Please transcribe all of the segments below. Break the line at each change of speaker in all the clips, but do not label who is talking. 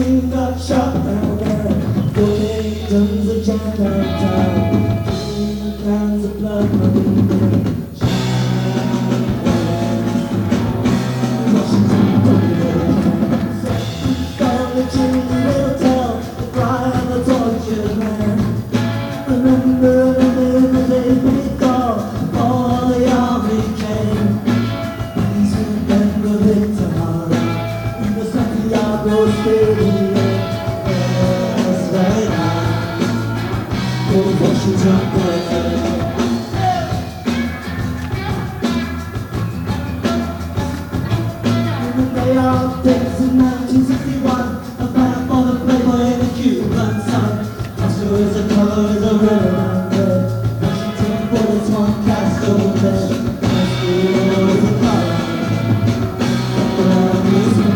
scene got shut down there. 4 kingdoms of Chinatown, 2 kinds of blood running there. Washington, down the chilly little town, the cry of the tortured man. Remember the day we thought all the army came. These remember Victor in the Santiago Stadium. That's right now, for Washington Birthday. In the day of days in 1961, a band for the Playboy in the Cuban sun. Castro is a color, is a red and red. Washington bullets, one Castro dead. Castro is a color, the army is red.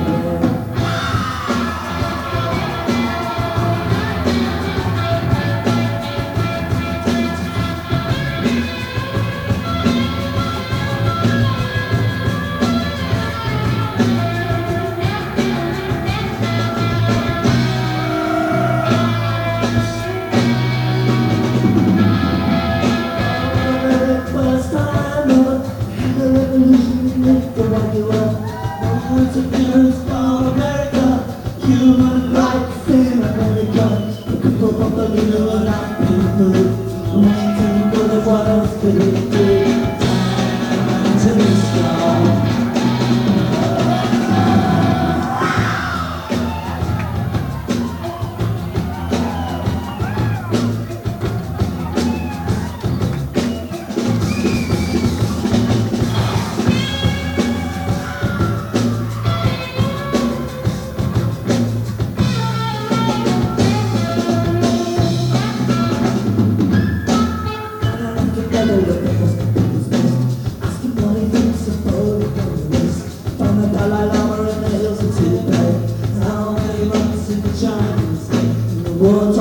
First time ever, the revolution Nicaragua. Once again it's called America, human rights in America. The people from the middle are not people. Washington, but what else could it do? Time to be strong. Together with the first people's best, asking what he thinks of photographs from the Dalai Lama and the hills of Tibet. How many months in the Chinese state in the war?